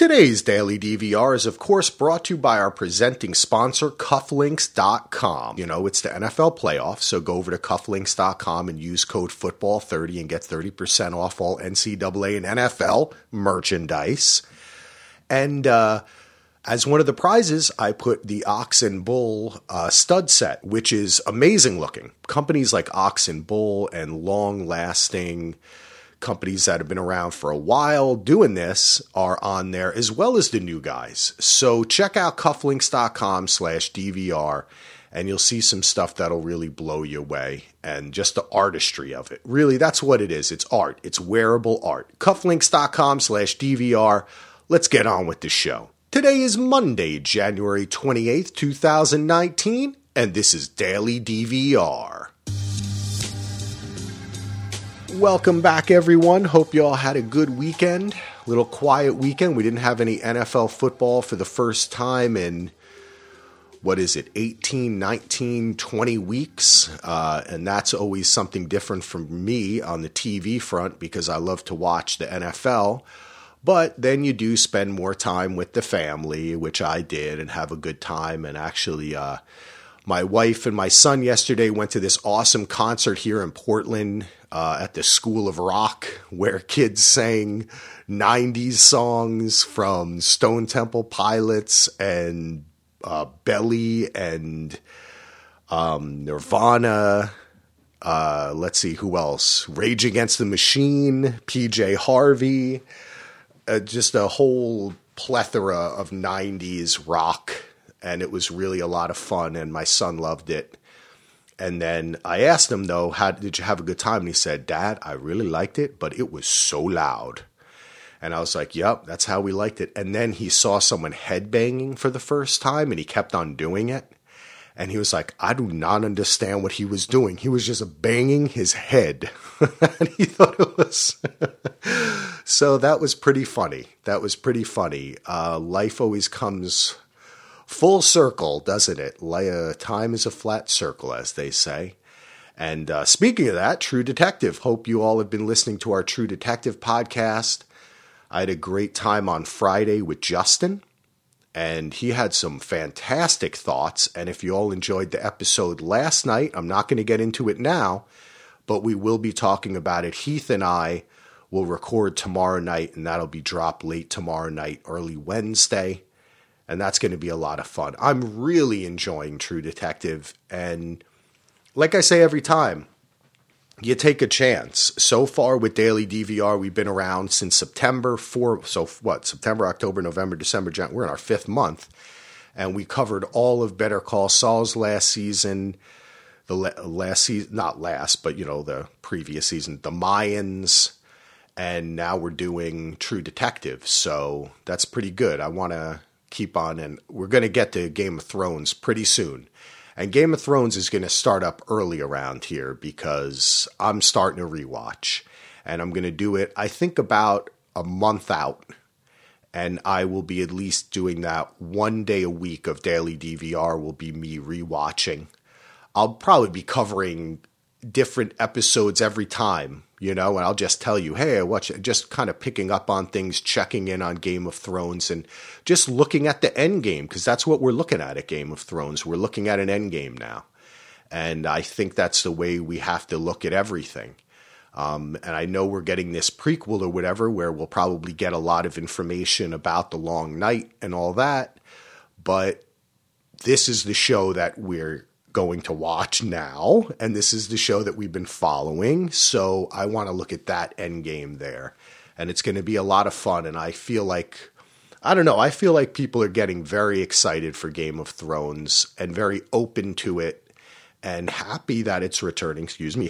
Today's Daily DVR is, of course, brought to you by our presenting sponsor, Cufflinks.com. You know, it's the NFL playoffs, so go over to Cufflinks.com and use code FOOTBALL30 and get 30% off all NCAA and NFL merchandise. And as one of the prizes, I put the Ox and Bull stud set, which is amazing looking. Companies like Ox and Bull and long-lasting companies that have been around for a while doing this are on there, as well as the new guys. So check out cufflinks.com/DVR and you'll see some stuff that'll really blow you away, and just the artistry of it. Really, that's what it is. It's art. It's wearable art. Cufflinks.com/DVR. Let's get on with the show. Today is Monday, January 28th, 2019, and this is Daily DVR. Welcome back, everyone. Hope you all had a good weekend. Little quiet weekend. We didn't have any NFL football for the first time in, 18, 19, 20 weeks. And that's always something different from me on the TV front because I love to watch the NFL. But then you do spend more time with the family, which I did, and have a good time. And actually, my wife and my son yesterday went to this awesome concert here in Portland at the School of Rock, where kids sang 90s songs from Stone Temple Pilots and Belly and Nirvana. Let's see, who else? Rage Against the Machine, PJ Harvey. Just a whole plethora of 90s rock. And it was really a lot of fun, and my son loved it. And then I asked him, though, how did you have a good time? And he said, Dad, I really liked it, but it was so loud. And I was like, yep, that's how we liked it. And then he saw someone headbanging for the first time, and he kept on doing it. And he was like, I do not understand what he was doing. He was just banging his head. And he thought it was... So that was pretty funny. Life always comes full circle, doesn't it? Time is a flat circle, as they say. And speaking of that, True Detective. Hope you all have been listening to our True Detective podcast. I had a great time on Friday with Justin, and he had some fantastic thoughts. And if you all enjoyed the episode last night, I'm not going to get into it now, but we will be talking about it. Heath and I will record tomorrow night, and that'll be dropped late tomorrow night, early Wednesday. And that's going to be a lot of fun. I'm really enjoying True Detective. And like I say every time, you take a chance. So far with Daily DVR, we've been around since September. September, October, November, December, January. We're in our 5th month. And we covered all of Better Call Saul's last season. The previous season. The Mayans. And now we're doing True Detective. So that's pretty good. I want to keep on, and we're going to get to Game of Thrones pretty soon. And Game of Thrones is going to start up early around here because I'm starting to rewatch. And I'm going to do it, I think, about a month out. And I will be at least doing that one day a week of Daily DVR will be me rewatching. I'll probably be covering different episodes every time, and I'll just tell you, hey, I watch it, just kind of picking up on things, checking in on Game of Thrones, and just looking at the end game, because that's what we're looking at Game of Thrones. We're looking at an end game now. And I think that's the way we have to look at everything. And I know we're getting this prequel or whatever, where we'll probably get a lot of information about the Long Night and all that. But this is the show that we're going to watch now, and this is the show that we've been following, so I want to look at that end game there, and it's going to be a lot of fun. And I feel like people are getting very excited for Game of Thrones and very open to it and happy that it's returning,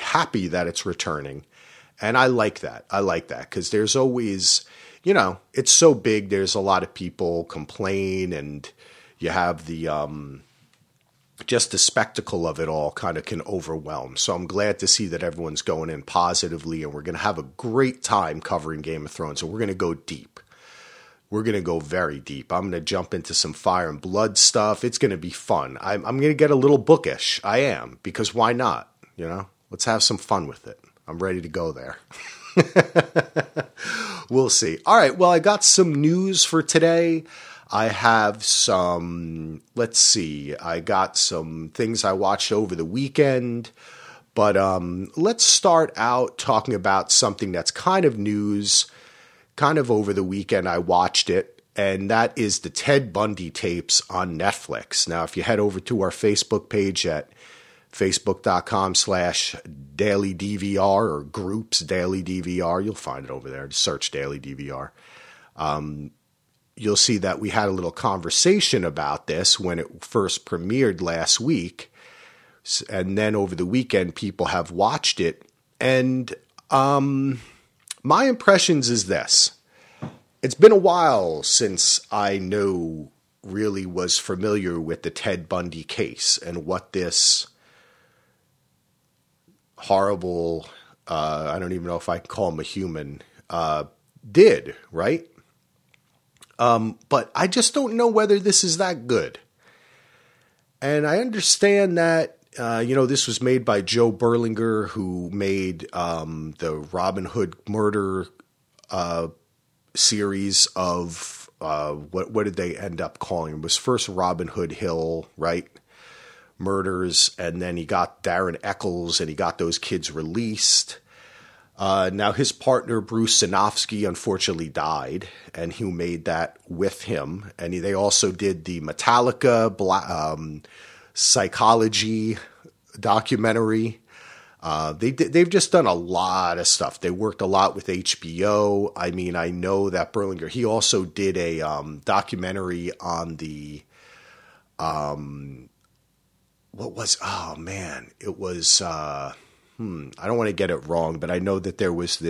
and I like that because there's always, it's so big, there's a lot of people complain, and you have the just the spectacle of it all kind of can overwhelm. So I'm glad to see that everyone's going in positively, and we're going to have a great time covering Game of Thrones. So we're going to go deep. We're going to go very deep. I'm going to jump into some fire and blood stuff. It's going to be fun. I'm going to get a little bookish. I am, because why not? Let's have some fun with it. I'm ready to go there. We'll see. All right. Well, I got some news for today. I have some, let's see, I got some things I watched over the weekend. But let's start out talking about something that's kind of news. Kind of over the weekend, I watched it, and that is the Ted Bundy tapes on Netflix. Now, if you head over to our Facebook page at facebook.com/dailydvr or groups Daily DVR, you'll find it over there. Just search Daily DVR. You'll see that we had a little conversation about this when it first premiered last week. And then over the weekend, people have watched it. And my impressions is this. It's been a while since I really was familiar with the Ted Bundy case and what this horrible, I don't even know if I can call him a human, did, right? But I just don't know whether this is that good. And I understand that, this was made by Joe Berlinger, who made the Robin Hood murder series of, what did they end up calling it? It was first Robin Hood Hill, right? Murders, and then he got Darren Eccles, and he got those kids released. Now, his partner, Bruce Sinofsky, unfortunately died, and he made that with him. And they also did the Metallica psychology documentary. They've just done a lot of stuff. They worked a lot with HBO. I mean, I know that Berlinger, he also did a documentary on the, it was, I don't want to get it wrong, but I know that it was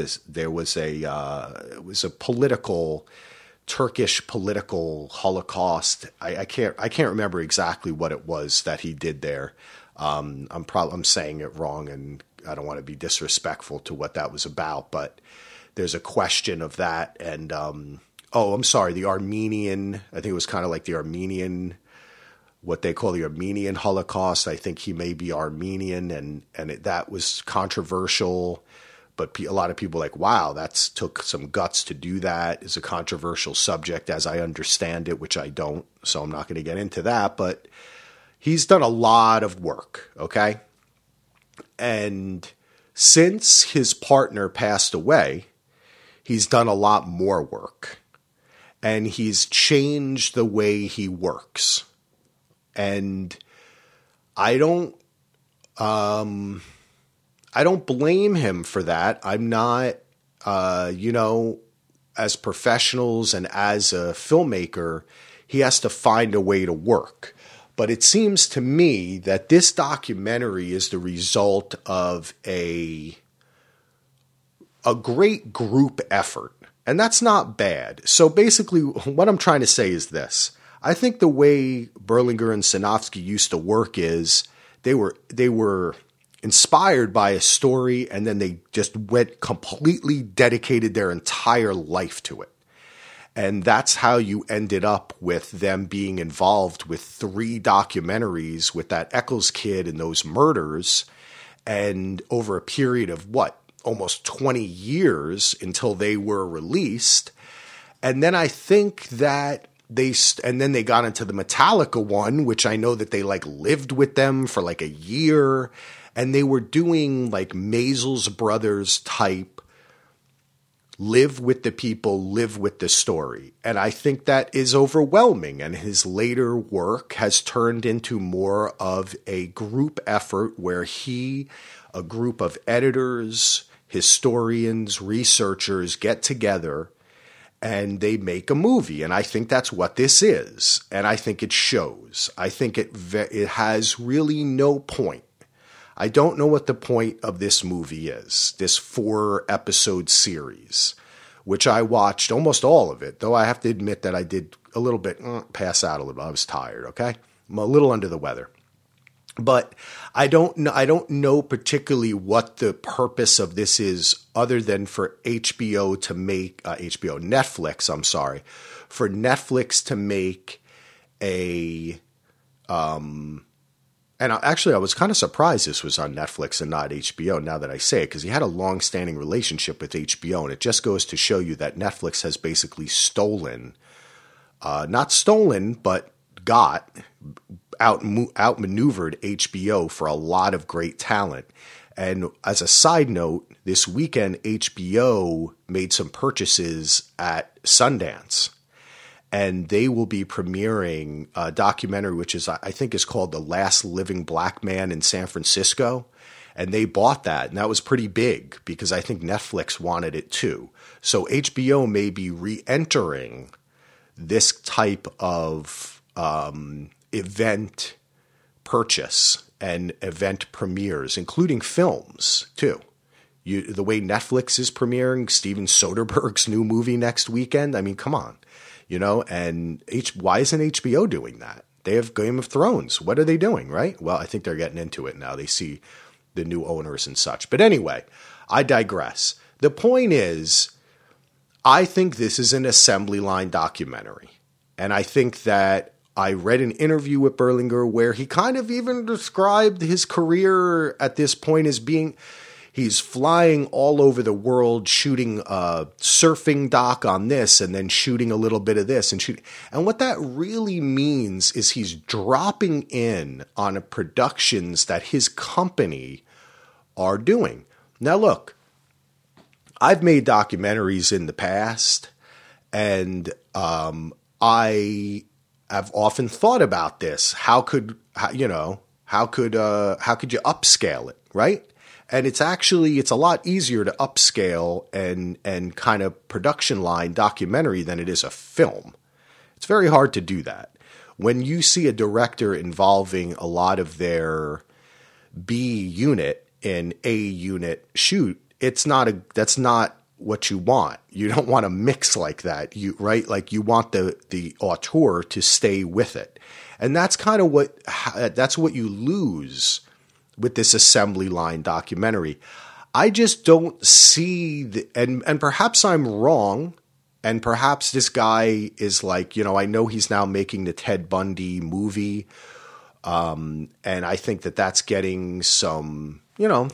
a Turkish political Holocaust. I can't remember exactly what it was that he did there. I'm saying it wrong, and I don't want to be disrespectful to what that was about, but there's a question of that. And, I'm sorry, the Armenian, I think it was kind of like the Armenian, what they call the Armenian Holocaust. I think he may be Armenian, and that was controversial. But a lot of people are like, wow, that's took some guts to do that. It's a controversial subject, as I understand it, which I don't. So I'm not going to get into that. But he's done a lot of work, okay? And since his partner passed away, he's done a lot more work. And he's changed the way he works. And I don't blame him for that. I'm not, as professionals and as a filmmaker, he has to find a way to work. But it seems to me that this documentary is the result of a great group effort. And that's not bad. So basically, what I'm trying to say is this. I think the way Berlinger and Sinofsky used to work is they were inspired by a story, and then they just went completely dedicated their entire life to it. And that's how you ended up with them being involved with 3 documentaries with that Eccles kid and those murders, and over a period of almost 20 years until they were released. And then I think that then they got into the Metallica one, which I know that they lived with them for a year, and they were doing Maysles Brothers type, live with the people, live with the story. And I think that is overwhelming. And his later work has turned into more of a group effort where a group of editors, historians, researchers get together and they make a movie. And I think that's what this is. And I think it shows. I think it has really no point. I don't know what the point of this movie is, this 4-episode series, which I watched almost all of it, though I have to admit that I did a little bit pass out a little. I was tired, okay? I'm a little under the weather. But I don't know particularly what the purpose of this is, other than for HBO to make Netflix. I'm sorry, for Netflix to make a And actually, I was kind of surprised this was on Netflix and not HBO now that I say it, because he had a long-standing relationship with HBO, and it just goes to show you that Netflix has basically stolen, not stolen, but outmaneuvered HBO for a lot of great talent. And as a side note, this weekend, HBO made some purchases at Sundance. And they will be premiering a documentary, which I think is called The Last Living Black Man in San Francisco. And they bought that. And that was pretty big because I think Netflix wanted it too. So HBO may be re-entering this type of event purchase and event premieres, including films too. The way Netflix is premiering Steven Soderbergh's new movie next weekend. I mean, come on. And why isn't HBO doing that? They have Game of Thrones. What are they doing, right? Well, I think they're getting into it now. They see the new owners and such. But anyway, I digress. The point is, I think this is an assembly line documentary. And I think that I read an interview with Berlinger where he kind of even described his career at this point as being... He's flying all over the world, shooting a surfing doc on this and then shooting a little bit of this and shooting. And what that really means is he's dropping in on productions that his company are doing. Now, look, I've made documentaries in the past, and I have often thought about this. How could you upscale it, right? And it's a lot easier to upscale and kind of production line documentary than it is a film. It's very hard to do that. When you see a director involving a lot of their B unit in A unit shoot, that's not what you want. You don't want to mix like that, right? Like you want the auteur to stay with it. And that's kind of what you lose with this assembly line documentary. I just don't see and perhaps I'm wrong, and perhaps this guy is like, I know he's now making the Ted Bundy movie, and I think that's getting some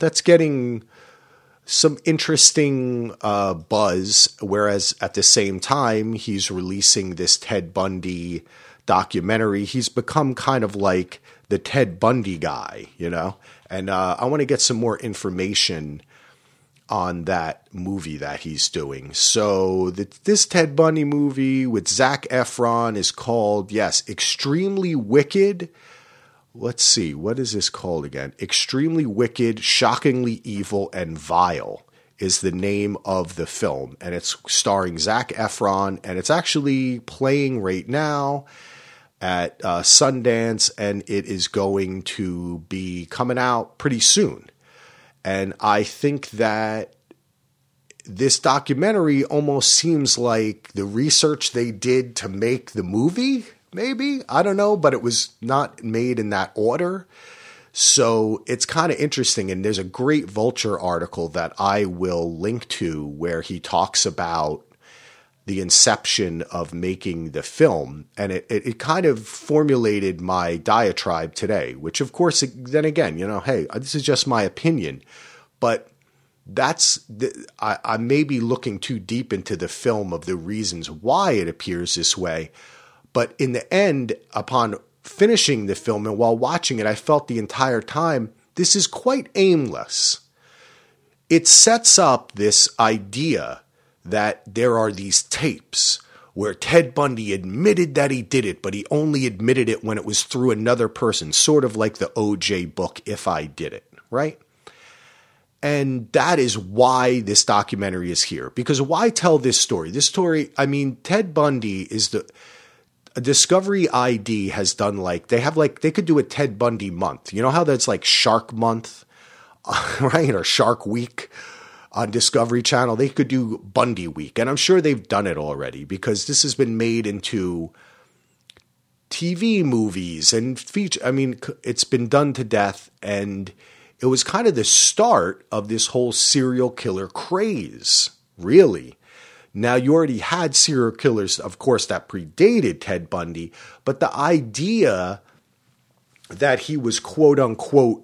interesting buzz, whereas at the same time he's releasing this Ted Bundy documentary. He's become kind of like the Ted Bundy guy, and I want to get some more information on that movie that he's doing. So this Ted Bundy movie with Zac Efron is called, Extremely Wicked. Let's see, what is this called again? Extremely Wicked, Shockingly Evil, and Vile is the name of the film. And it's starring Zac Efron, and it's actually playing right now at Sundance, and it is going to be coming out pretty soon. And I think that this documentary almost seems like the research they did to make the movie, maybe? I don't know, but it was not made in that order. So it's kind of interesting, and there's a great Vulture article that I will link to where he talks about the inception of making the film, and it kind of formulated my diatribe today, which of course, then again, hey, this is just my opinion, but I may be looking too deep into the film of the reasons why it appears this way, but in the end, upon finishing the film and while watching it, I felt the entire time, this is quite aimless. It sets up this idea that there are these tapes where Ted Bundy admitted that he did it, but he only admitted it when it was through another person, sort of like the O.J. book, If I Did It, right? And that is why this documentary is here. Because why tell this story? Ted Bundy is Discovery ID has done they could do a Ted Bundy month. You know how that's like Shark Month, right? Or Shark Week on Discovery Channel. They could do Bundy Week. And I'm sure they've done it already because this has been made into TV movies and feature. It's been done to death. And it was kind of the start of this whole serial killer craze, really. Now, you already had serial killers, of course, that predated Ted Bundy, but the idea that he was quote unquote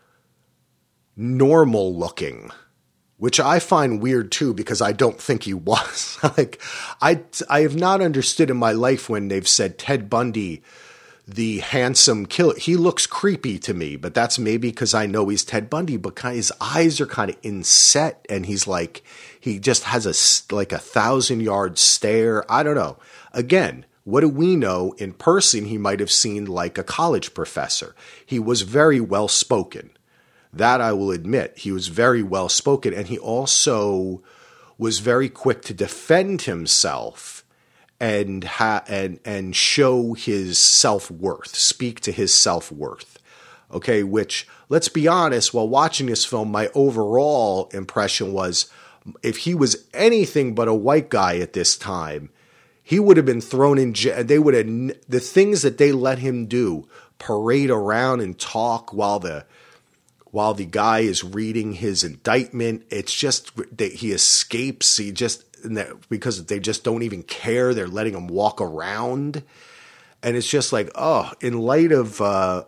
normal looking, which I find weird too, because I don't think he was. Like, I have not understood in my life when they've said Ted Bundy, the handsome killer. He looks creepy to me, but that's maybe because I know he's Ted Bundy, but his eyes are kind of inset, and he's like, he just has like 1,000-yard stare. I don't know. Again, what do we know? In person, he might have seemed like a college professor. He was very well spoken. That I will admit. He was very well spoken, and he also was very quick to defend himself and show his self-worth, speak to his self-worth. Okay, which, let's be honest, while watching this film, my overall impression was, if he was anything but a white guy at this time, he would have been thrown in jail. They would have, the things that they let him do, parade around and talk while the guy is reading his indictment. It's just that he escapes. Because they just don't even care. They're letting him walk around. And it's just like, oh, in light of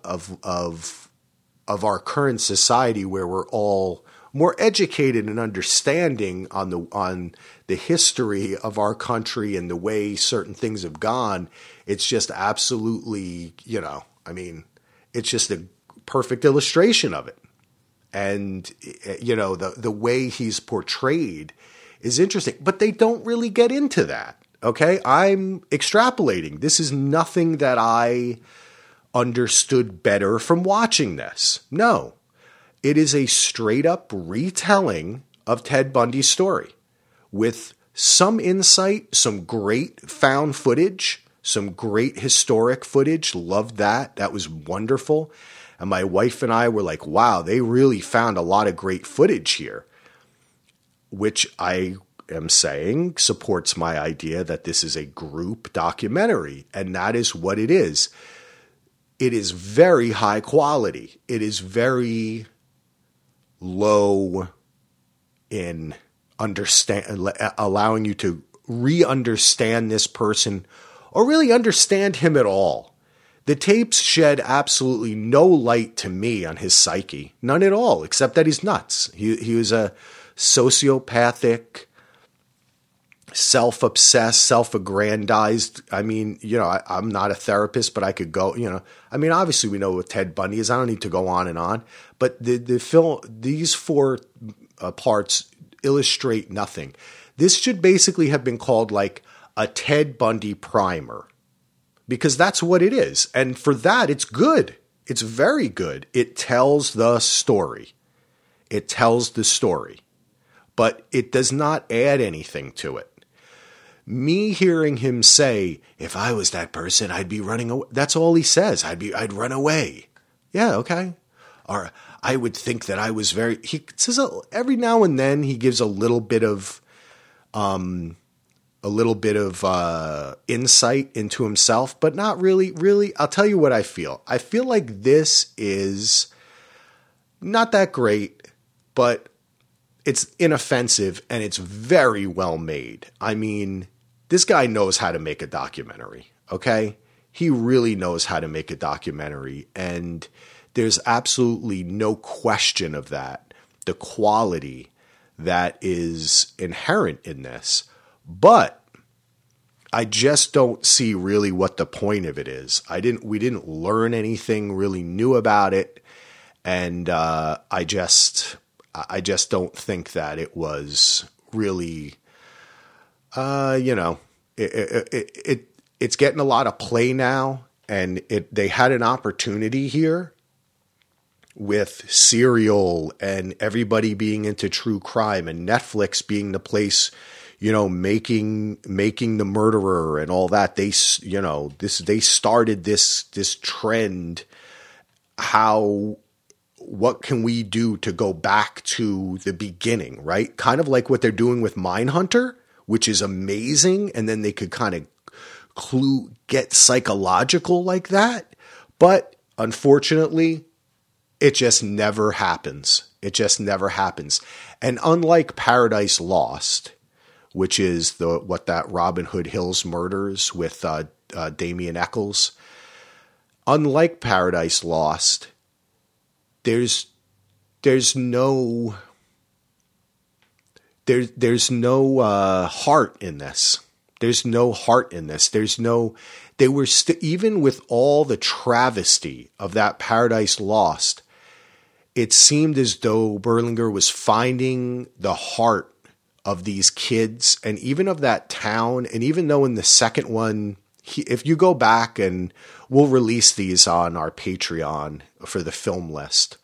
our current society, where we're all more educated and understanding on the history of our country and the way certain things have gone, it's just absolutely, it's just a perfect illustration of it. And, the way he's portrayed is interesting, but they don't really get into that. Okay. I'm extrapolating. This is nothing that I understood better from watching this. No, it is a straight up retelling of Ted Bundy's story with some insight, some great found footage, some great historic footage. Loved that. That was wonderful. And my wife and I were like, wow, they really found a lot of great footage here, which I am saying supports my idea that this is a group documentary. And that is what it is. It is very high quality. It is very low in allowing you to re-understand this person or really understand him at all. The tapes shed absolutely no light to me on his psyche. None at all, except that he's nuts. He was a sociopathic, self-obsessed, self-aggrandized. I mean, I'm not a therapist, but I could go, obviously we know what Ted Bundy is. I don't need to go on and on. But the film, these four parts illustrate nothing. This should basically have been called like a Ted Bundy primer, because that's what it is. And for that, it's good. It's very good. It tells the story. It tells the story, but it does not add anything to it. Me hearing him say, if I was that person, I'd be running away. That's all he says. I'd run away. Yeah. Okay. Or I would think that I was he says every now and then he gives a little bit of insight into himself, but not really. I'll tell you what I feel. I feel like this is not that great, but it's inoffensive and it's very well made. I mean, this guy knows how to make a documentary, okay? He really knows how to make a documentary, and there's absolutely no question of that, the quality that is inherent in this. But I just don't see really what the point of it is. We didn't learn anything really new about it, and I just don't think that it was really, it's getting a lot of play now, and they had an opportunity here with Serial and everybody being into true crime and Netflix being the place, making The Murderer and all that. They started this trend. What can we do to go back to the beginning, right? Kind of like what they're doing with Mindhunter, which is amazing. And then they could kind of get psychological like that. But unfortunately, it just never happens. It just never happens. And unlike Paradise Lost, which is that Robin Hood Hills Murders with Damien Eccles, unlike Paradise Lost, there's no heart in this. There's no heart in this. They were even with all the travesty of that Paradise Lost, it seemed as though Berlinger was finding the heart of these kids and even of that town. And even though in the second one, if you go back, and we'll release these on our Patreon for the film list,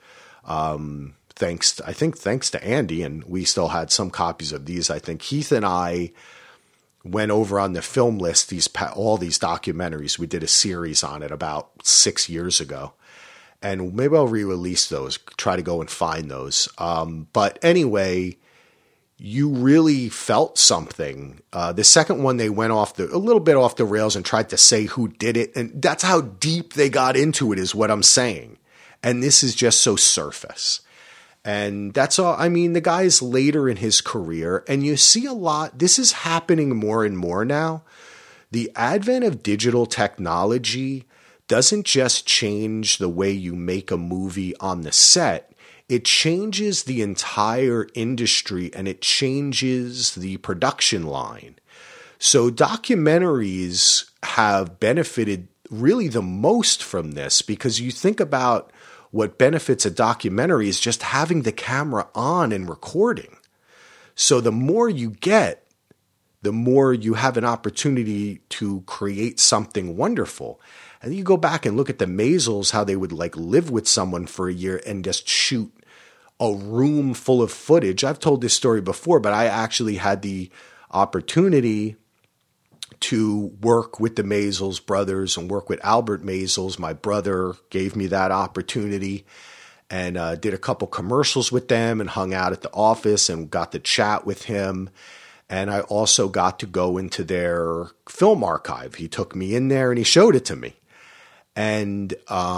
thanks to Andy, and we still had some copies of these. I think Heath and I went over on the film list, all these documentaries. We did a series on it about 6 years ago. And maybe I'll re-release those, try to go and find those. But anyway, you really felt something. The second one, they went a little bit off the rails and tried to say who did it. And that's how deep they got into it, is what I'm saying. And this is just so surface. And that's all. I mean, the guy's later in his career, and you see a lot. This is happening more and more now. The advent of digital technology doesn't just change the way you make a movie on the set. It changes the entire industry, and it changes the production line. So documentaries have benefited really the most from this, because you think about what benefits a documentary is just having the camera on and recording. So the more you get, the more you have an opportunity to create something wonderful. And you go back and look at the Maisels, how they would live with someone for a year and just shoot a room full of footage. I've told this story before, but I actually had the opportunity to work with the Maisels brothers and work with Albert Maisels. My brother gave me that opportunity, and did a couple commercials with them and hung out at the office and got to chat with him. And I also got to go into their film archive. He took me in there and he showed it to me. And,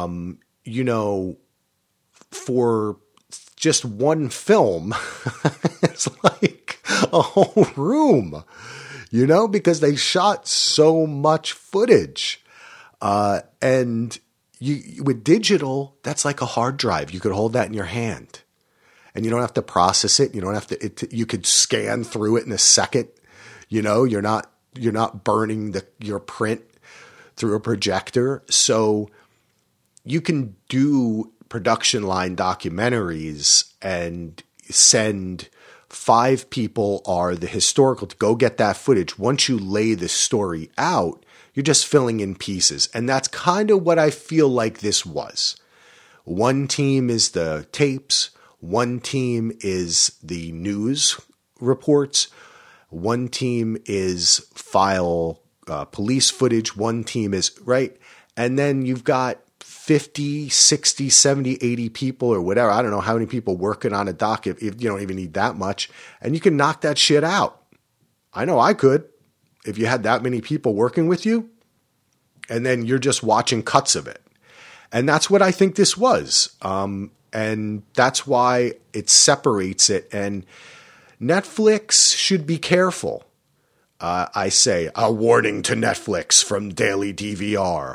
for just one film, it's like a whole room, because they shot so much footage. And with digital, that's like a hard drive. You could hold that in your hand and you don't have to process it. You don't have to, you could scan through it in a second. You're not burning your print through a projector. So you can do production line documentaries and send 5 people are the historical to go get that footage. Once you lay the story out, you're just filling in pieces. And that's kind of what I feel like this was. One team is the tapes. One team is the news reports. One team is file police footage. One team is, right? And then you've got 50, 60, 70, 80 people or whatever. I don't know how many people working on a doc if you don't even need that much. And you can knock that shit out. I know I could if you had that many people working with you. And then you're just watching cuts of it. And that's what I think this was. And that's why it separates it. And Netflix should be careful. I say, a warning to Netflix from Daily DVR.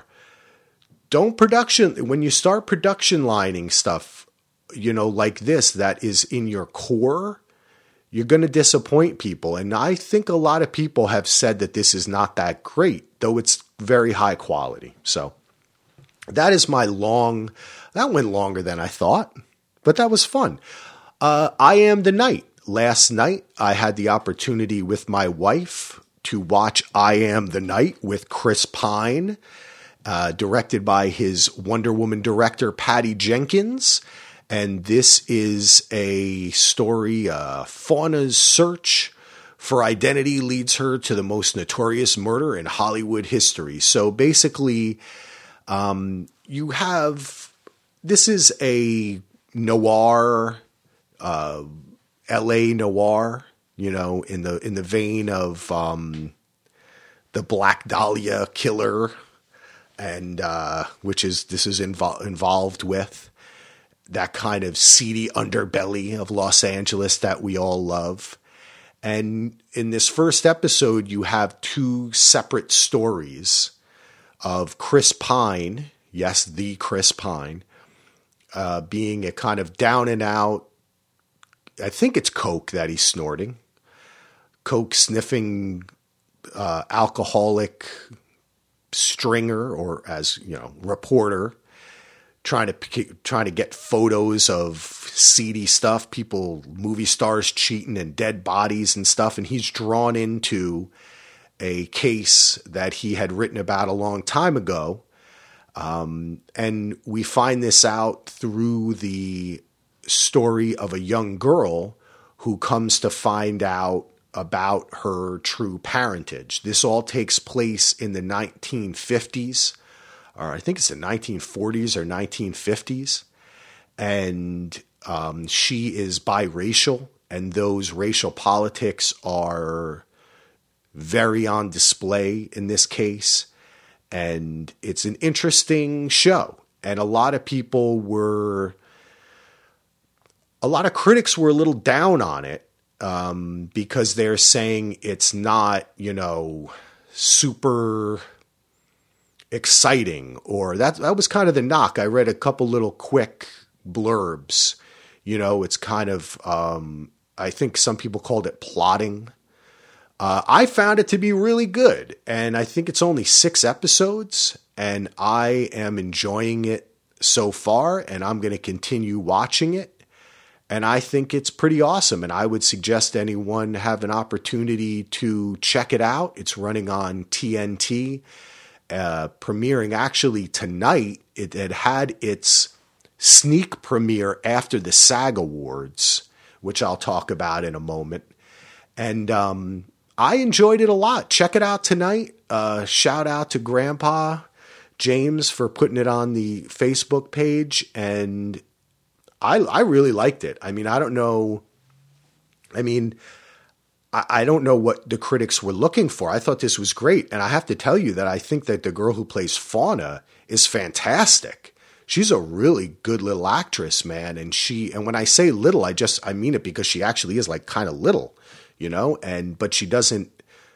When you start production lining stuff, like this, that is in your core, you're going to disappoint people. And I think a lot of people have said that this is not that great, though it's very high quality. So that is that went longer than I thought, but that was fun. I Am the Night. Last night, I had the opportunity with my wife to watch I Am the Night with Chris Pine, directed by his Wonder Woman director, Patty Jenkins. And this is a story, Fauna's search for identity leads her to the most notorious murder in Hollywood history. So basically, this is a noir, LA noir, in the vein of the Black Dahlia killer, and this is involved with that kind of seedy underbelly of Los Angeles that we all love. And in this first episode, you have 2 separate stories of Chris Pine, Yes, the Chris Pine, being a kind of down and out, I think it's coke that he's snorting, coke sniffing, alcoholic stringer, or as you know, reporter, trying to get photos of seedy stuff, people, movie stars cheating and dead bodies and stuff, and he's drawn into a case that he had written about a long time ago. And we find this out through the story of a young girl who comes to find out about her true parentage. This all takes place in the 1950s, or I think it's the 1940s or 1950s. And she is biracial, and those racial politics are very on display in this case. And it's an interesting show. And a lot of critics were a little down on it, because they're saying it's not, super exciting, or that was kind of the knock. I read a couple little quick blurbs. It's kind of, I think some people called it plotting. I found it to be really good, and I think it's only 6 episodes, and I am enjoying it so far, and I'm going to continue watching it. And I think it's pretty awesome, and I would suggest anyone have an opportunity to check it out. It's running on TNT, premiering actually tonight. It had its sneak premiere after the SAG Awards, which I'll talk about in a moment. And I enjoyed it a lot. Check it out tonight. Shout out to Grandpa James for putting it on the Facebook page, and I really liked it. I mean, I don't know. I don't know what the critics were looking for. I thought this was great. And I have to tell you that I think that the girl who plays Fauna is fantastic. She's a really good little actress, man. And when I say little, I mean it because she actually is like kind of little, but she doesn't,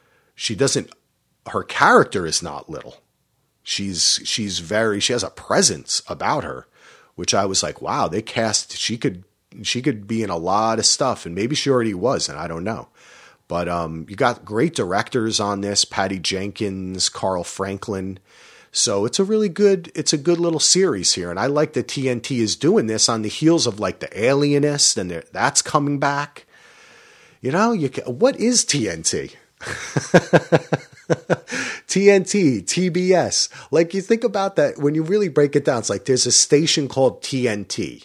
her character is not little. She has a presence about her, which I was like, wow, she could be in a lot of stuff, and maybe she already was, and I don't know. But you got great directors on this, Patty Jenkins, Carl Franklin. So it's a good little series here. And I like that TNT is doing this on the heels of like The Alienist, and that's coming back. What is TNT? TNT, TBS. Like, you think about that when you really break it down. It's like there's a station called TNT.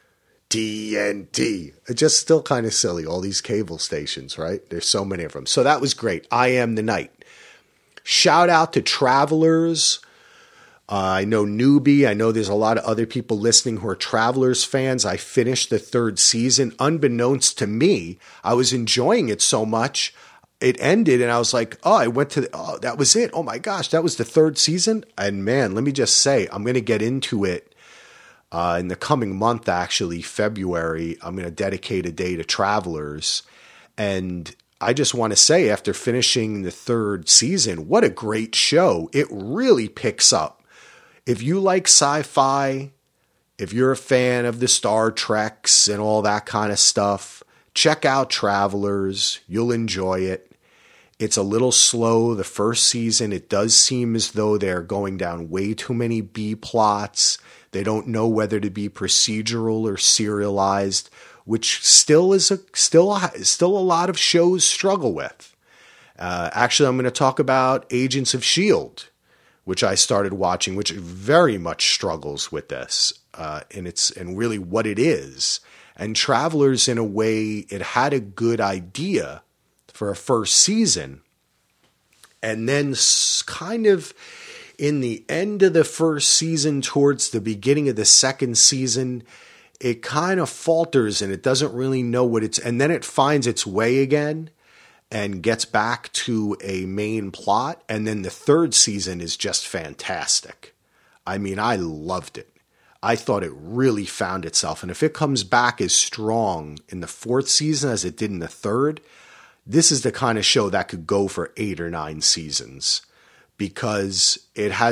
TNT. It's just still kind of silly, all these cable stations, right? There's so many of them. So that was great. I Am the Night. Shout out to Travelers. I know Newbie. I know there's a lot of other people listening who are Travelers fans. I finished the 3rd season. Unbeknownst to me, I was enjoying it so much. It ended and I was like, that was it. Oh my gosh, that was the 3rd season. And man, let me just say, I'm going to get into it in the coming month, actually, February. I'm going to dedicate a day to Travelers. And I just want to say, after finishing the 3rd season, what a great show. It really picks up. If you like sci-fi, if you're a fan of the Star Treks and all that kind of stuff, check out Travelers. You'll enjoy it. It's a little slow, the 1st season. It does seem as though they're going down way too many B plots. They don't know whether to be procedural or serialized, which still a lot of shows struggle with. Actually, I'm going to talk about Agents of S.H.I.E.L.D., which I started watching, which very much struggles with this, and really what it is. And Travelers, in a way, it had a good idea for a 1st season, and then kind of in the end of the 1st season, towards the beginning of the 2nd season, it kind of falters and it doesn't really know what it's, and then it finds its way again and gets back to a main plot. And then the 3rd season is just fantastic. I mean, I loved it. I thought it really found itself. And if it comes back as strong in the 4th season as it did in the 3rd, this is the kind of show that could go for 8 or 9 seasons, because it has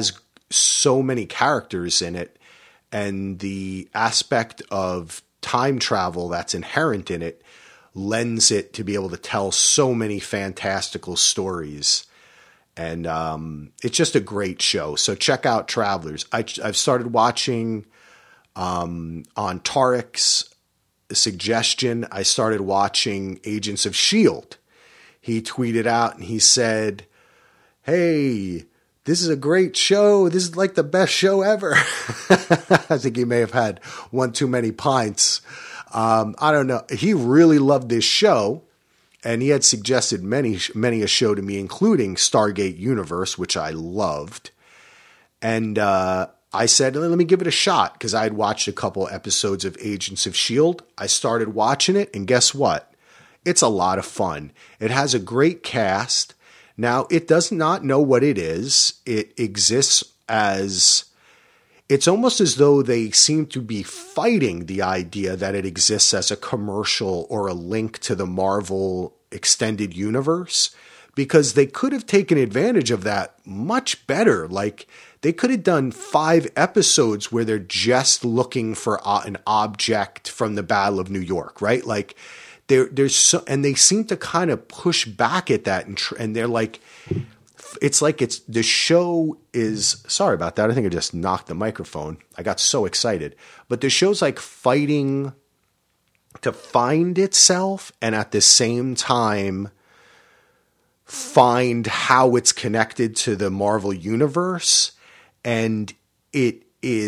so many characters in it, and the aspect of time travel that's inherent in it lends it to be able to tell so many fantastical stories. And it's just a great show. So check out Travelers. I've started watching on Tarek's suggestion. I started watching Agents of S.H.I.E.L.D. He tweeted out and he said, "Hey, this is a great show. This is like the best show ever." I think he may have had one too many pints. I don't know. He really loved this show, and he had suggested many a show to me, including Stargate Universe, which I loved. And I said, let me give it a shot, because I had watched a couple episodes of Agents of S.H.I.E.L.D. I started watching it, and guess what? It's a lot of fun. It has a great cast. Now, it does not know what it is. It exists as... It's almost as though they seem to be fighting the idea that it exists as a commercial or a link to the Marvel extended universe, because they could have taken advantage of that much better. Like, they could have done 5 episodes where they're just looking for an object from the Battle of New York, right? Like, there's so, and they seem to kind of push back at that, and they're like, it's like the show is, sorry about that. I think I just knocked the microphone. I got so excited, but the show's like fighting to find itself, and at the same time find how it's connected to the Marvel universe. And it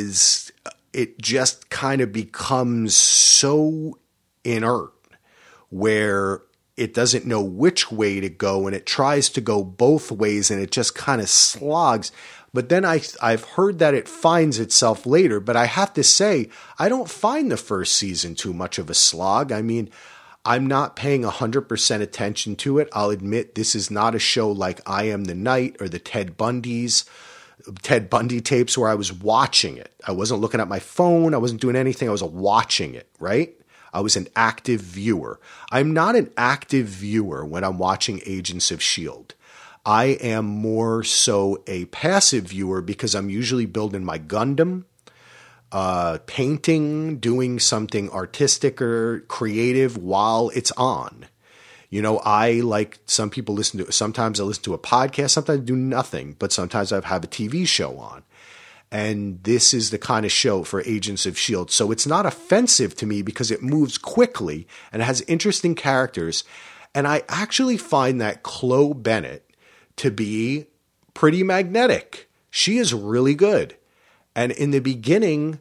just kind of becomes so inert, where it doesn't know which way to go, and it tries to go both ways, and it just kind of slogs. But then I've heard that it finds itself later, but I have to say, I don't find the first season too much of a slog. I mean, I'm not paying 100% attention to it. I'll admit this is not a show like I Am the Night or the Ted Bundy tapes, where I was watching it. I wasn't looking at my phone. I wasn't doing anything. I was watching it, right? I was an active viewer. I'm not an active viewer when I'm watching Agents of S.H.I.E.L.D. I am more so a passive viewer, because I'm usually building my Gundam, painting, doing something artistic or creative while it's on. You know, I, like some people, sometimes I listen to a podcast, sometimes I do nothing, but sometimes I have a TV show on. And this is the kind of show for Agents of S.H.I.E.L.D. So it's not offensive to me, because it moves quickly and it has interesting characters. And I actually find that Chloe Bennett to be pretty magnetic. She is really good. And in the beginning,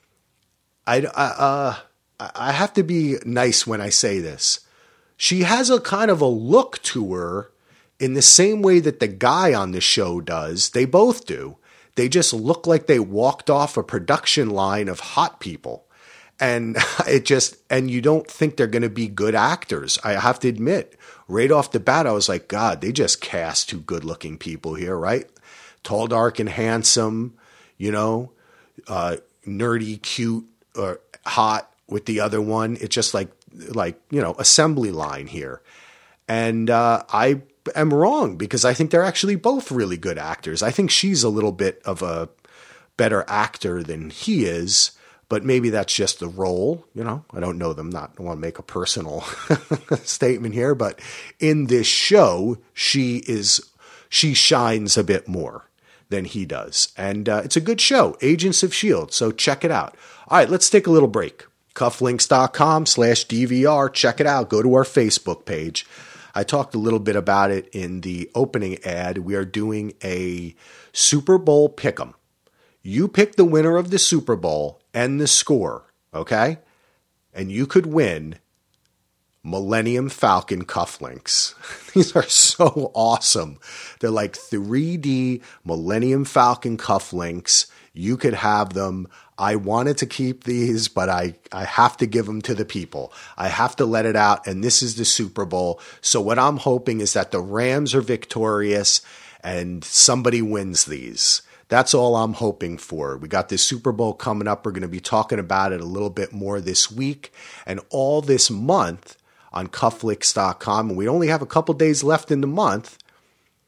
I have to be nice when I say this. She has a kind of a look to her in the same way that the guy on the show does. They both do. They just look like they walked off a production line of Hot People. And and you don't think they're going to be good actors. I have to admit, right off the bat, I was like, God, they just cast 2 good looking people here, right? Tall, dark, and handsome, you know, nerdy, cute, or hot with the other one. It's just like, you know, assembly line here. And I am wrong, because I think they're actually both really good actors. I think she's a little bit of a better actor than he is, but maybe that's just the role. You know, I don't know them. I don't want to make a personal statement here, but in this show, she shines a bit more than he does. And it's a good show, Agents of S.H.I.E.L.D. So check it out. All right, let's take a little break. Cufflinks.com/DVR. Check it out. Go to our Facebook page. I talked a little bit about it in the opening ad. We are doing a Super Bowl pick'em. You pick the winner of the Super Bowl and the score, okay? And you could win Millennium Falcon cufflinks. These are so awesome. They're like 3D Millennium Falcon cufflinks. You could have them. I wanted to keep these, but I have to give them to the people. I have to let it out, and this is the Super Bowl. So what I'm hoping is that the Rams are victorious and somebody wins these. That's all I'm hoping for. We got this Super Bowl coming up. We're going to be talking about it a little bit more this week and all this month on Cufflinks.com. And we only have a couple days left in the month.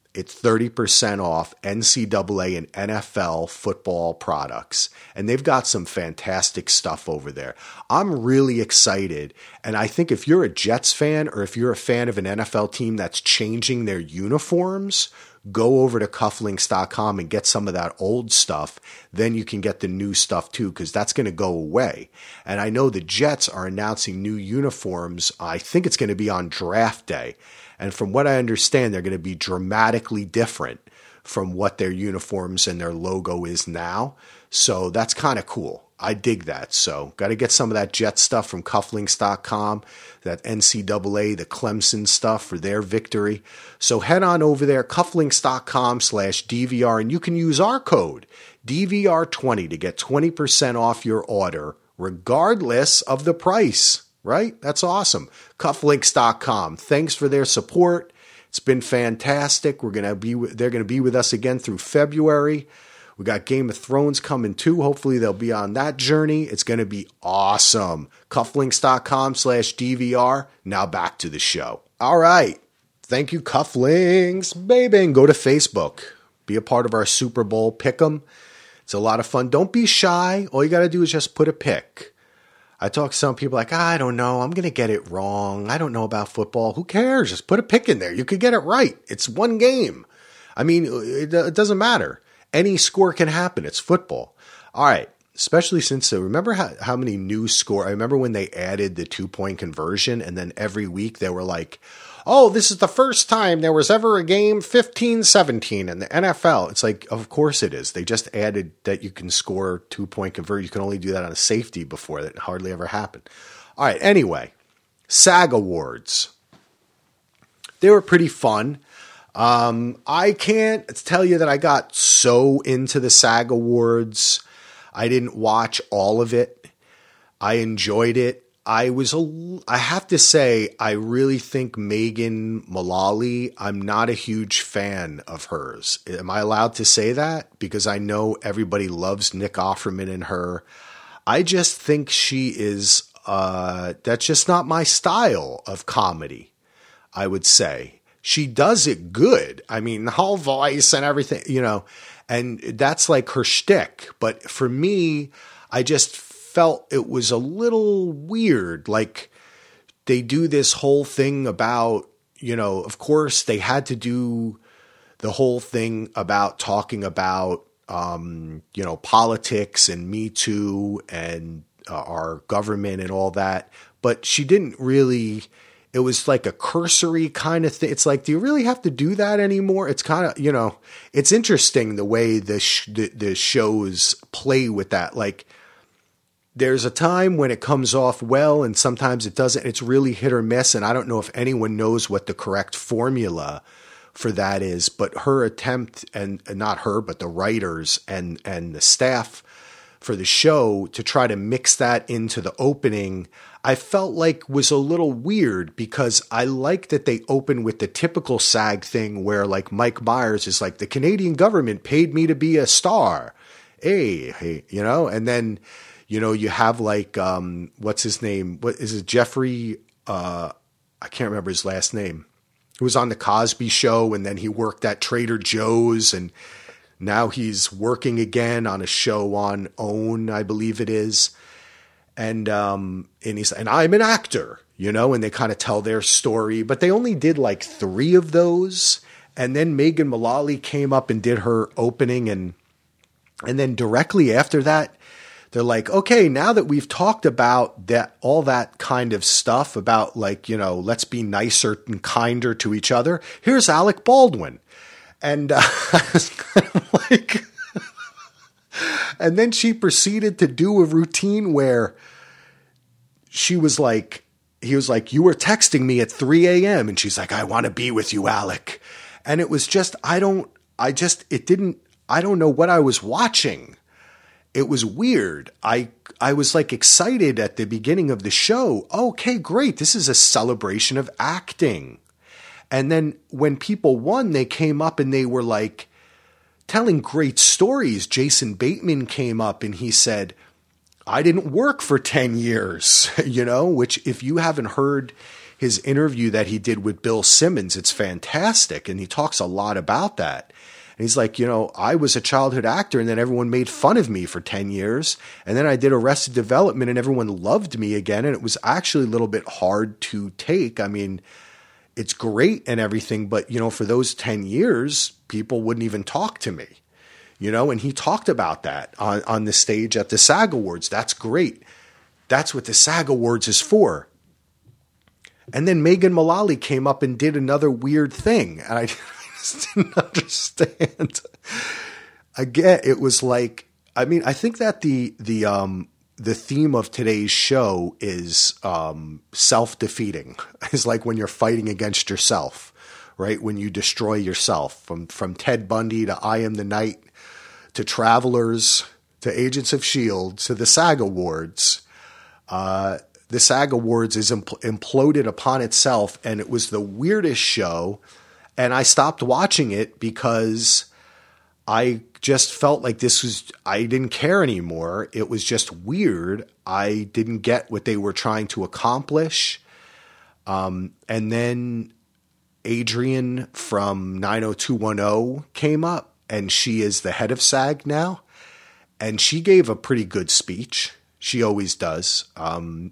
It's 30% off NCAA and NFL football products. And they've got some fantastic stuff over there. I'm really excited. And I think if you're a Jets fan or if you're a fan of an NFL team that's changing their uniforms, go over to cufflinks.com and get some of that old stuff. Then you can get the new stuff too, because that's going to go away. And I know the Jets are announcing new uniforms. I think it's going to be on draft day. And from what I understand, they're going to be dramatically different from what their uniforms and their logo is now. So that's kind of cool. I dig that. So got to get some of that Jet stuff from cufflinks.com, that NCAA, the Clemson stuff for their victory. So head on over there, cufflinks.com/DVR, and you can use our code DVR20 to get 20% off your order, regardless of the price. Right? That's awesome. Cufflinks.com. Thanks for their support. It's been fantastic. They're going to be with us again through February. We got Game of Thrones coming too. Hopefully they'll be on that journey. It's going to be awesome. Cufflinks.com/DVR. Now back to the show. All right. Thank you, Cufflinks, baby. And go to Facebook. Be a part of our Super Bowl pick'em. It's a lot of fun. Don't be shy. All you got to do is just put a pick. I talk to some people like, I don't know. I'm going to get it wrong. I don't know about football. Who cares? Just put a pick in there. You could get it right. It's one game. I mean, it doesn't matter. Any score can happen. It's football. All right. Especially since, remember how many new score? I remember when they added the 2-point conversion, and then every week they were like, oh, this is the first time there was ever a game 15-17 in the NFL. It's like, of course it is. They just added that you can score 2-point conversion. You can only do that on a safety before. That hardly ever happened. All right. Anyway, SAG Awards. They were pretty fun. I can't tell you that I got so into the SAG Awards. I didn't watch all of it. I enjoyed it. I have to say, I really think Megan Mullally, I'm not a huge fan of hers. Am I allowed to say that? Because I know everybody loves Nick Offerman and her. I just think she is, that's just not my style of comedy, I would say. She does it good. I mean, the whole voice and everything, and that's like her shtick. But for me, I just felt it was a little weird. Like they do this whole thing about, of course they had to do the whole thing about talking about, politics and Me Too and our government and all that. But she didn't really, it was like a cursory kind of thing. It's like, do you really have to do that anymore? It's kind of, it's interesting the way the shows play with that. Like, there's a time when it comes off well and sometimes it doesn't. It's really hit or miss. And I don't know if anyone knows what the correct formula for that is, but her attempt, and not her, but the writers and the staff for the show to try to mix that into the opening, I felt like was a little weird, because I like that they open with the typical SAG thing where like Mike Myers is like, the Canadian government paid me to be a star. Hey, and then, you have like, what's his name? What is it? Jeffrey, I can't remember his last name. He was on the Cosby Show, and then he worked at Trader Joe's, and now he's working again on a show on OWN, I believe it is. And he's, and I'm an actor, and they kind of tell their story, but they only did like 3 of those. And then Megan Mullally came up and did her opening. And then directly after that, they're like, okay, now that we've talked about that, all that kind of stuff about like, let's be nicer and kinder to each other. Here's Alec Baldwin. And I was kind of like, and then she proceeded to do a routine where he was like, you were texting me at 3 a.m. And she's like, I want to be with you, Alec. And it was just, I don't know what I was watching. It was weird. I was like excited at the beginning of the show. Okay, great. This is a celebration of acting. And then when people won, they came up and they were like telling great stories. Jason Bateman came up and he said, I didn't work for 10 years, which if you haven't heard his interview that he did with Bill Simmons. It's fantastic. And he talks a lot about that. And he's like, I was a childhood actor and then everyone made fun of me for 10 years. And then I did Arrested Development and everyone loved me again. And it was actually a little bit hard to take. I mean, it's great and everything, but, for those 10 years, people wouldn't even talk to me, and he talked about that on the stage at the SAG Awards. That's great. That's what the SAG Awards is for. And then Megan Mullally came up and did another weird thing. And I just didn't understand. Again, it was like, I think that the theme of today's show is self-defeating. It's like when you're fighting against yourself, right? When you destroy yourself, from Ted Bundy to I Am the Night to Travelers to Agents of S.H.I.E.L.D. to the SAG Awards. The SAG Awards is imploded upon itself, and it was the weirdest show. And I stopped watching it because I just felt like I didn't care anymore. It was just weird. I didn't get what they were trying to accomplish. And then Adrienne from 90210 came up, and she is the head of SAG now. And she gave a pretty good speech. She always does. And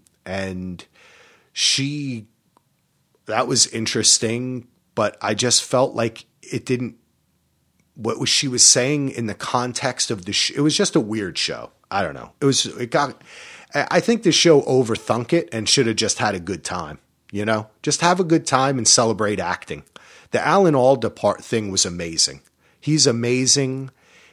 that was interesting, but I just felt like what she was saying in the context of it was just a weird show. I don't know. I think the show overthunk it and should have just had a good time, just have a good time and celebrate acting. The Alan Alda thing was amazing. He's amazing.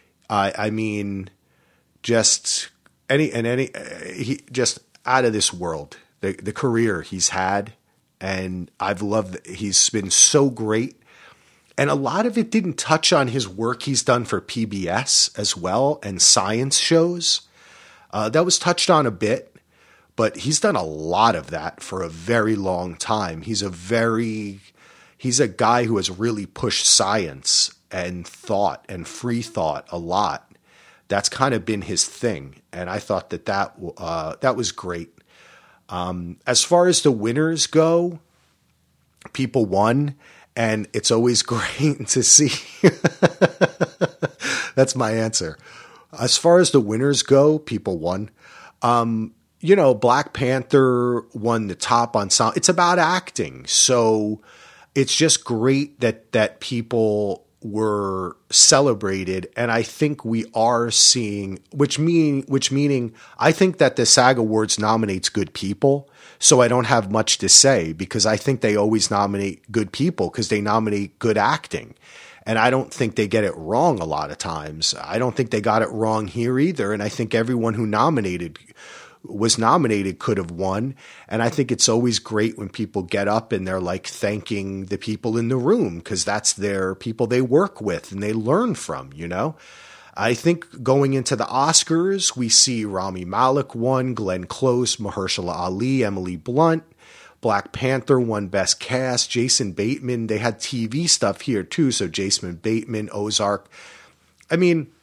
Just he just out of this world, the career he's had. And I've loved he's been so great. And a lot of it didn't touch on his work he's done for PBS as well and science shows. That was touched on a bit, but he's done a lot of that for a very long time. He's a guy who has really pushed science and thought and free thought a lot. That's kind of been his thing. And I thought that was great. As far as the winners go, people won. And it's always great to see. That's my answer. As far as the winners go, people won. Black Panther won the top ensemble. It's about acting. So it's just great that people were celebrated. And I think we are seeing, which meaning I think that the SAG Awards nominates good people. So I don't have much to say because I think they always nominate good people because they nominate good acting. And I don't think they get it wrong a lot of times. I don't think they got it wrong here either. And I think everyone who was nominated could have won. And I think it's always great when people get up and they're like thanking the people in the room because that's their people they work with and they learn from, I think going into the Oscars, we see Rami Malek won, Glenn Close, Mahershala Ali, Emily Blunt, Black Panther won Best Cast, Jason Bateman. They had TV stuff here too. So Jason Bateman, Ozark. I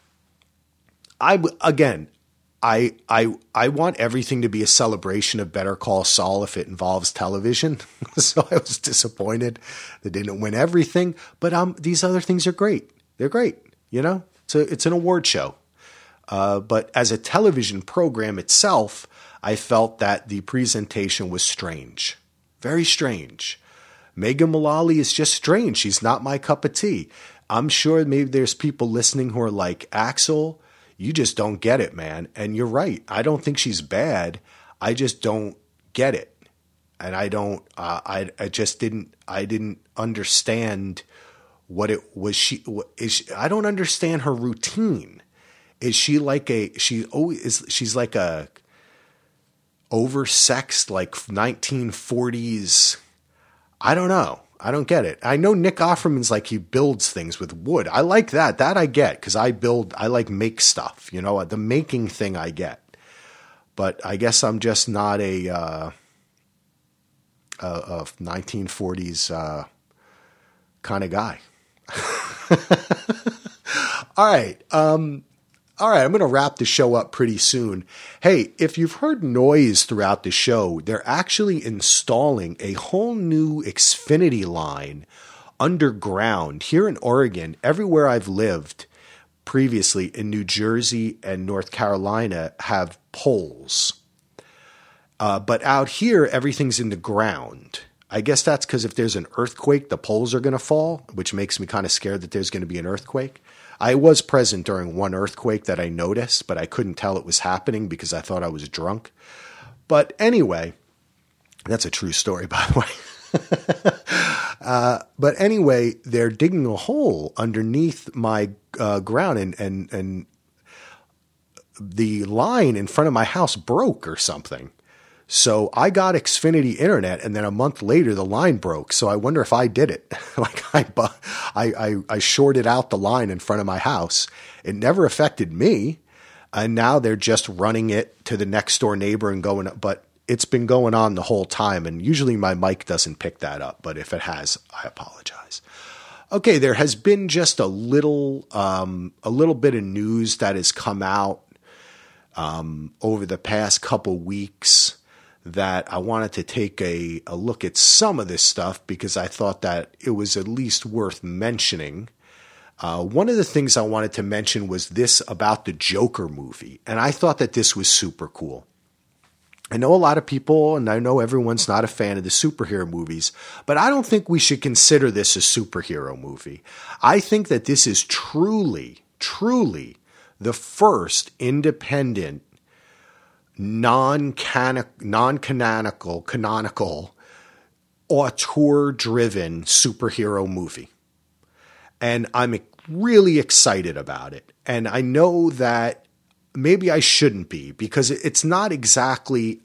want everything to be a celebration of Better Call Saul if it involves television. So I was disappointed they didn't win everything, but these other things are great. They're great, It's an award show. But as a television program itself, I felt that the presentation was strange. Very strange. Megan Mullally is just strange. She's not my cup of tea. I'm sure maybe there's people listening who are like, Axel, you just don't get it, man. And you're right. I don't think she's bad. I just don't get it. And I didn't understand what it was. I don't understand her routine. Is she like she's like a oversexed, like 1940s. I don't know. I don't get it. I know Nick Offerman's like he builds things with wood. I like that. That I get because I like make stuff, the making thing I get. But I guess I'm just not a 1940s kind of guy. All right. All right, I'm going to wrap the show up pretty soon. Hey, if you've heard noise throughout the show, they're actually installing a whole new Xfinity line underground here in Oregon. Everywhere I've lived previously in New Jersey and North Carolina have poles. But out here, everything's in the ground. I guess that's because if there's an earthquake, the poles are going to fall, which makes me kind of scared that there's going to be an earthquake. I was present during one earthquake that I noticed, but I couldn't tell it was happening because I thought I was drunk. But anyway, that's a true story, by the way. But anyway, they're digging a hole underneath my ground, and the line in front of my house broke or something. So I got Xfinity internet, and then a month later the line broke. So I wonder if I did it. Like I shorted out the line in front of my house. It never affected me, and now they're just running it to the next door neighbor and going. But it's been going on the whole time, and usually my mic doesn't pick that up. But if it has, I apologize. Okay, there has been just a little bit of news that has come out over the past couple weeks that I wanted to take a look at some of this stuff because I thought that it was at least worth mentioning. One of the things I wanted to mention was this about the Joker movie, and I thought that this was super cool. I know a lot of people, and I know everyone's not a fan of the superhero movies, but I don't think we should consider this a superhero movie. I think that this is truly, truly the first independent non-canonical, auteur-driven superhero movie. And I'm really excited about it. And I know that maybe I shouldn't be because it's not exactly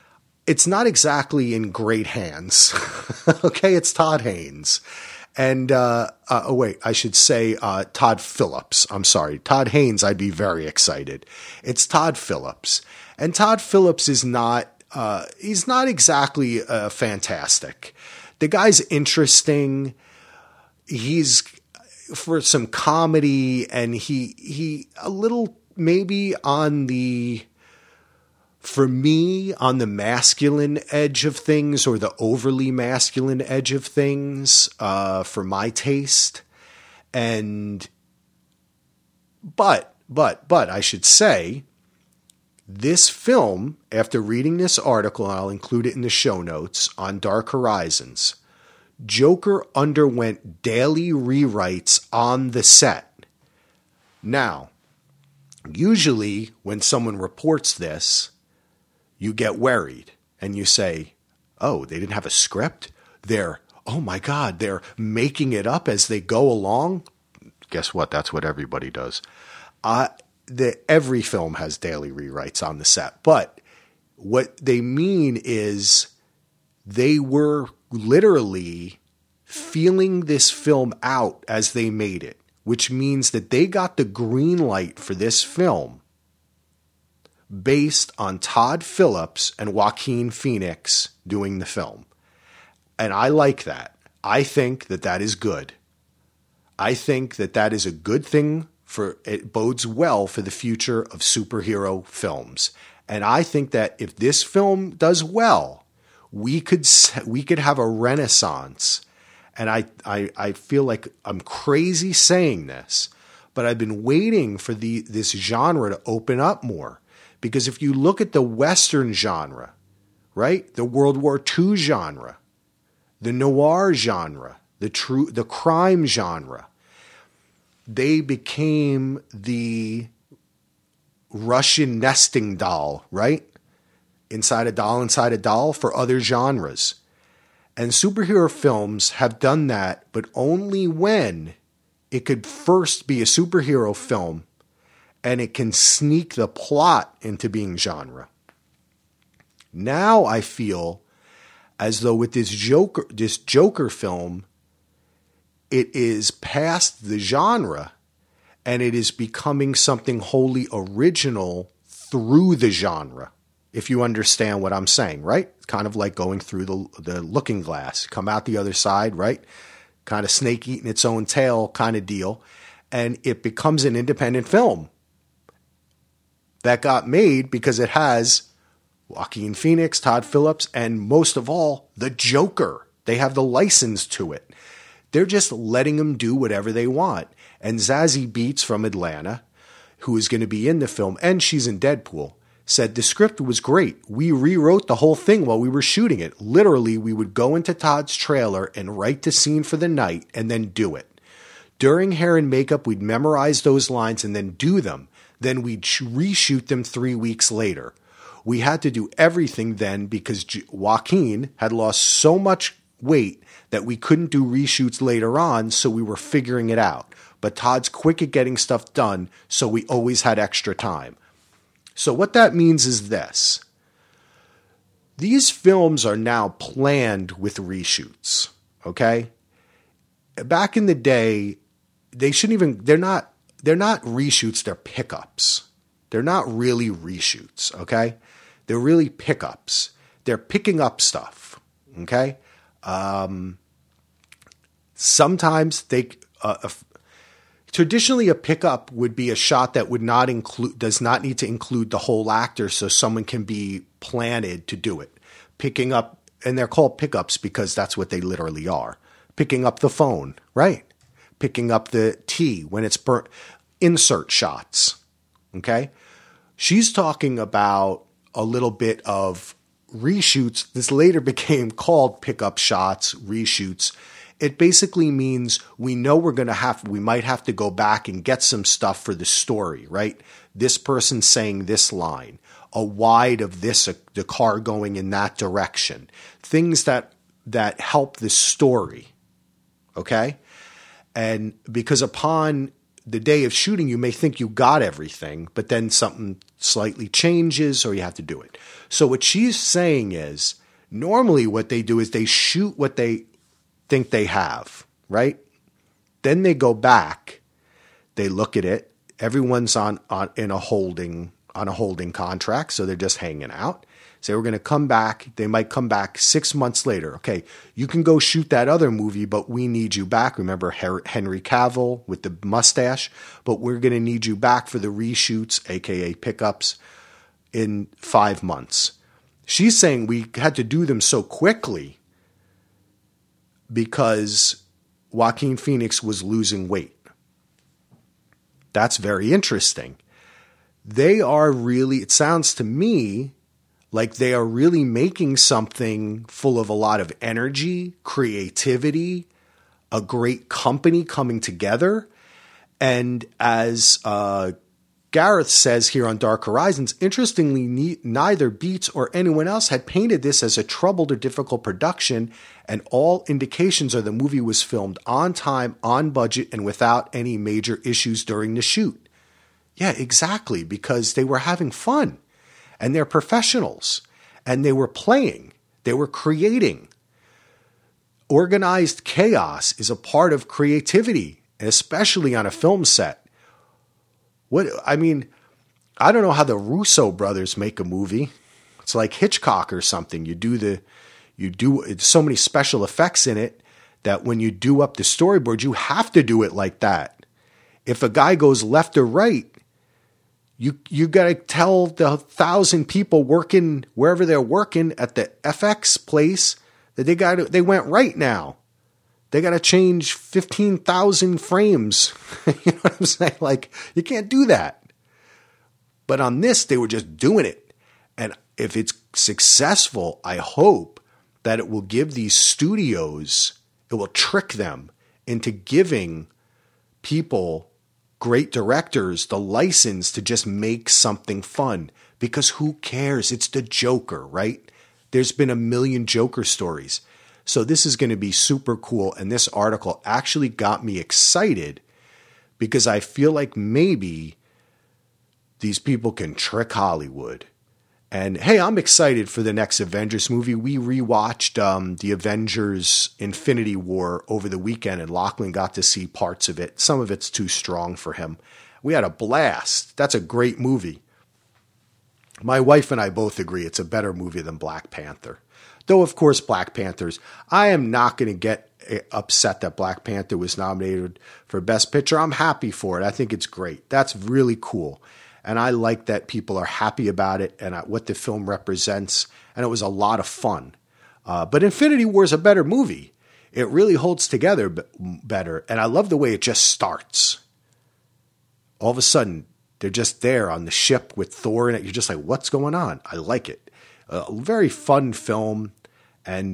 in great hands. Okay, it's Todd Haynes. And, I should say Todd Phillips. I'm sorry. Todd Haynes, I'd be very excited. It's Todd Phillips. And Todd Phillips is he's not exactly fantastic. The guy's interesting. He's for some comedy, and he a little maybe on the masculine edge of things, or the overly masculine edge of things, for my taste. But I should say, this film, after reading this article, and I'll include it in the show notes, on Dark Horizons, Joker underwent daily rewrites on the set. Now, usually when someone reports this, you get worried and you say, oh, they didn't have a script? Oh my God, they're making it up as they go along? Guess what? That's what everybody does. Every film has daily rewrites on the set. But what they mean is they were literally feeling this film out as they made it, which means that they got the green light for this film based on Todd Phillips and Joaquin Phoenix doing the film. And I like that. I think that that is good. I think that that is a good thing. It bodes well for the future of superhero films. And I think that if this film does well, we could have a renaissance. And I feel like I'm crazy saying this, but I've been waiting for this genre to open up more. Because if you look at the Western genre, right, the World War II genre, the noir genre, the crime genre, they became the Russian nesting doll, right? Inside a doll for other genres. And superhero films have done that, but only when it could first be a superhero film and it can sneak the plot into being genre. Now I feel as though with this Joker film, it is past the genre and it is becoming something wholly original through the genre. If you understand what I'm saying, right? Kind of like going through the looking glass, come out the other side, right? Kind of snake eating its own tail kind of deal. And it becomes an independent film. that got made because it has Joaquin Phoenix, Todd Phillips, and most of all, the Joker. They have the license to it. They're just letting them do whatever they want. And Zazie Beetz from Atlanta, who is going to be in the film, and she's in Deadpool, said the script was great. We rewrote the whole thing while we were shooting it. Literally, we would go into Todd's trailer and write the scene for the night and then do it. During hair and makeup, we'd memorize those lines and then do them. Then we'd reshoot them 3 weeks later. We had to do everything then because Joaquin had lost so much weight that we couldn't do reshoots later on, so we were figuring it out. But Todd's quick at getting stuff done, so we always had extra time. So what that means is this. These films are now planned with reshoots, okay? Back in the day, they're not reshoots, they're pickups. They're not really reshoots, okay? They're really pickups. They're picking up stuff, okay? Sometimes traditionally a pickup would be a shot that does not need to include the whole actor, so someone can be planted to do it. Picking up, and they're called pickups because that's what they literally are. Picking up the phone, right? Picking up the tea when it's burnt. Insert shots, okay? She's talking about a little bit of reshoots. This later became called pickup shots, reshoots. It basically means we know we might have to go back and get some stuff for the story, right? This person saying this line, a wide of this, the car going in that direction, things that help the story, okay? And because upon the day of shooting, you may think you got everything, but then something slightly changes or you have to do it. So what she's saying is normally what they do is they shoot what they think they have, right? Then they go back, they look at it. Everyone's on a holding contract, so they're just hanging out. Say we're going to come back. They might come back 6 months later. Okay, you can go shoot that other movie, but we need you back. Remember Henry Cavill with the mustache? But we're going to need you back for the reshoots, aka pickups, in 5 months. She's saying we had to do them so quickly because Joaquin Phoenix was losing weight. That's very interesting. It sounds to me like they are really making something full of a lot of energy, creativity, a great company coming together. And as Gareth says here on Dark Horizons, interestingly, neither Beetz or anyone else had painted this as a troubled or difficult production, and all indications are the movie was filmed on time, on budget, and without any major issues during the shoot. Yeah, exactly, because they were having fun. And they're professionals, and they were playing, they were creating. Organized chaos is a part of creativity, especially on a film set. I don't know how the Russo brothers make a movie. It's like Hitchcock or something. You do so many special effects in it that when you do up the storyboard, you have to do it like that. If a guy goes left or right, You got to tell the 1,000 people working wherever they're working at the FX place that they went right now. They got to change 15,000 frames. You know what I'm saying? Like, you can't do that. But on this, they were just doing it. And if it's successful, I hope that it will give these studios, it will trick them into giving people, great directors, the license to just make something fun. Because who cares? It's the Joker, right? There's been a million Joker stories. So this is going to be super cool. And this article actually got me excited because I feel like maybe these people can trick Hollywood. And hey, I'm excited for the next Avengers movie. We rewatched the Avengers Infinity War over the weekend, and Lachlan got to see parts of it. Some of it's too strong for him. We had a blast. That's a great movie. My wife and I both agree it's a better movie than Black Panther. Though, of course, Black Panthers, I am not going to get upset that Black Panther was nominated for Best Picture. I'm happy for it. I think it's great. That's really cool. And I like that people are happy about it and what the film represents. And it was a lot of fun. But Infinity War is a better movie. It really holds together better. And I love the way it just starts. All of a sudden, they're just there on the ship with Thor in it. You're just like, what's going on? I like it. A very fun film. And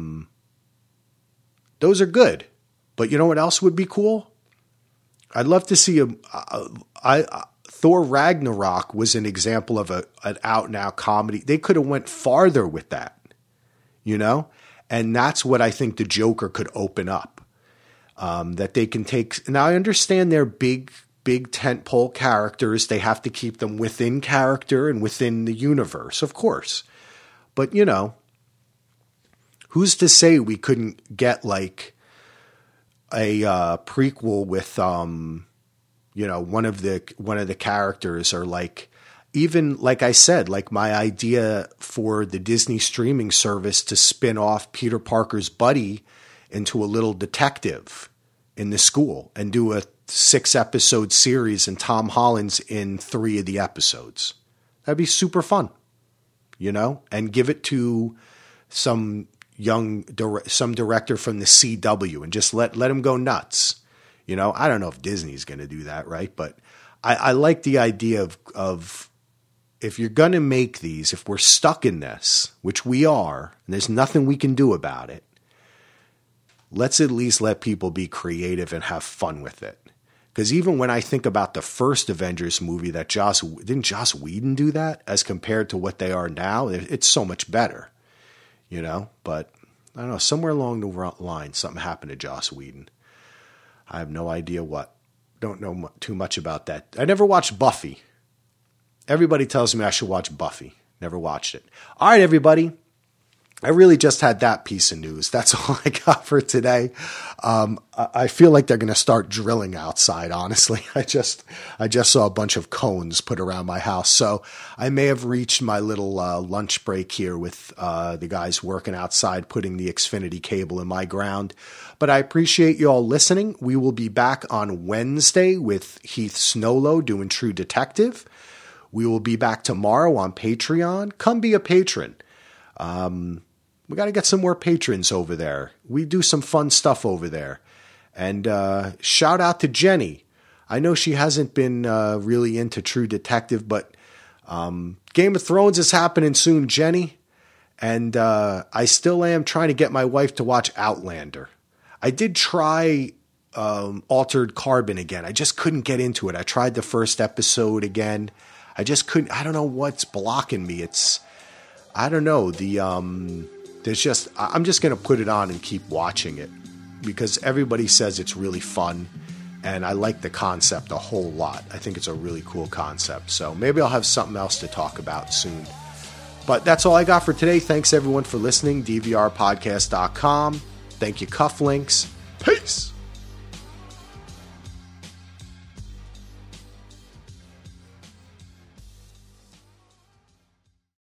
those are good. But you know what else would be cool? I'd love to see Thor Ragnarok was an example of an out-and-out comedy. They could have went farther with that, you know? And that's what I think the Joker could open up. That they can take... Now, I understand they're big tentpole characters. They have to keep them within character and within the universe, of course. But, you know, who's to say we couldn't get, like, a prequel with... you know, one of the characters, or like, even like I said, like my idea for the Disney streaming service to spin off Peter Parker's buddy into a little detective in the school and do a 6-episode series, and Tom Holland's in 3 of the episodes. That'd be super fun, you know, and give it to some director from the CW and just let him go nuts. You know, I don't know if Disney's going to do that, right? But I like the idea of if you're going to make these, if we're stuck in this, which we are, and there's nothing we can do about it, let's at least let people be creative and have fun with it. Because even when I think about the first Avengers movie that didn't Joss Whedon do that as compared to what they are now? It's so much better, you know? But I don't know, somewhere along the line, something happened to Joss Whedon. I have no idea what. Don't know too much about that. I never watched Buffy. Everybody tells me I should watch Buffy. Never watched it. All right, everybody. I really just had that piece of news. That's all I got for today. I feel like they're going to start drilling outside, honestly. I just saw a bunch of cones put around my house. So I may have reached my little lunch break here with the guys working outside, putting the Xfinity cable in my ground. But I appreciate you all listening. We will be back on Wednesday with Heath Snowlow doing True Detective. We will be back tomorrow on Patreon. Come be a patron. We got to get some more patrons over there. We do some fun stuff over there. And shout out to Jenny. I know she hasn't been really into True Detective, but Game of Thrones is happening soon, Jenny. And I still am trying to get my wife to watch Outlander. I did try Altered Carbon again. I just couldn't get into it. I tried the first episode again. I just couldn't. I don't know what's blocking me. I don't know. I'm just going to put it on and keep watching it because everybody says it's really fun. And I like the concept a whole lot. I think it's a really cool concept. So maybe I'll have something else to talk about soon. But that's all I got for today. Thanks everyone for listening. DVRpodcast.com. Thank you, Cufflinks. Peace.